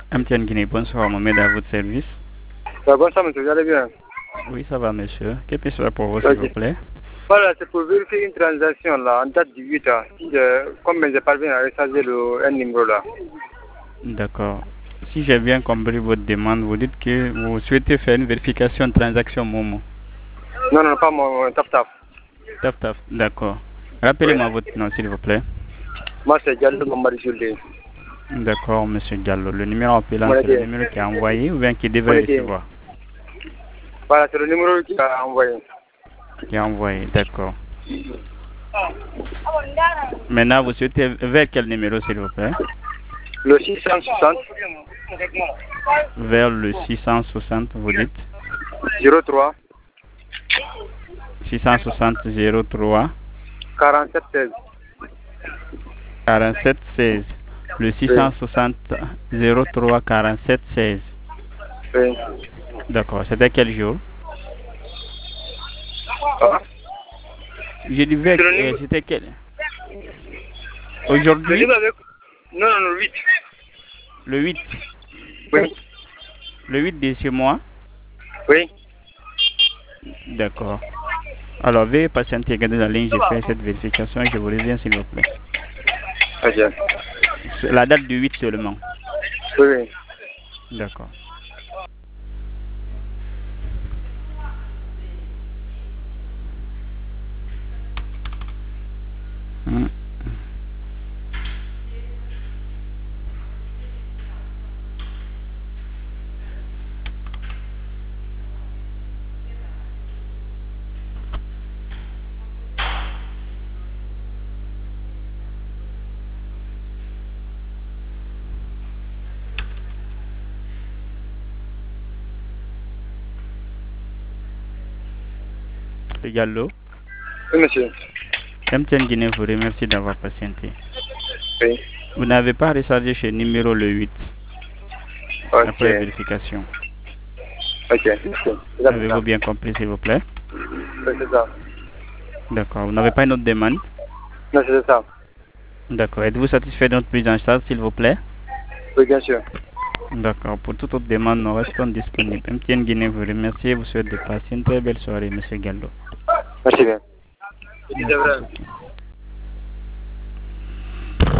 MTN Guinée, bonsoir, Mohamed, à votre service. Bonsoir, monsieur, vous allez bien? Oui, ça va, monsieur. Que puis-je faire pour vous, s'il Ok. vous plaît? Voilà, c'est pour vérifier une transaction là, en date du 8 ans. Comme je parviens à recharger un numéro là. D'accord. Si j'ai bien compris votre demande, vous dites que vous souhaitez faire une vérification de transaction Momo. Non, non, pas mon tap. Taf, taf, d'accord. Oui. Rappelez-moi votre nom, s'il vous plaît. Moi, c'est Diallo Mamadi Julde. D'accord, monsieur Diallo. Le numéro appelant, c'est le Monnaie. numéro qui a envoyé ou bien qui devait Monnaie. recevoir? Voilà, c'est le numéro qui a envoyé. Qui a envoyé, d'accord. Maintenant, vous souhaitez vers quel numéro, s'il vous plaît? Le 660 Vers le 660, vous dites? 03 660 03 47 16. 47 16. Le 660 03 47 16. Oui. D'accord. C'était quel jour? Ah. Je disais que c'était quel? Aujourd'hui? Non, non, le 8. Le 8. Oui. Le 8 de ce mois? Oui. D'accord. Alors, veuillez patienter, gardez la ligne, je fais cette vérification et je vous reviens, s'il vous plaît. Ok. La date du 8 seulement. Oui, oui. D'accord. Le Gallo. Oui, monsieur. MTN Guinée vous remercie d'avoir patienté. Oui. Vous n'avez pas rechargé chez numéro le 8 Ok. après vérification. Ok. Avez-vous bien compris, s'il vous plaît? Oui, c'est ça. D'accord. Vous n'avez pas une autre demande? Non, c'est ça. D'accord. Êtes-vous satisfait de notre prise en charge, s'il vous plaît? Oui, bien sûr. D'accord. Pour toute autre demande, nous restons disponibles. MTN Guinée vous remercie et vous souhaite de passer une très belle soirée, monsieur Gallo. Merci bien. Merci beaucoup.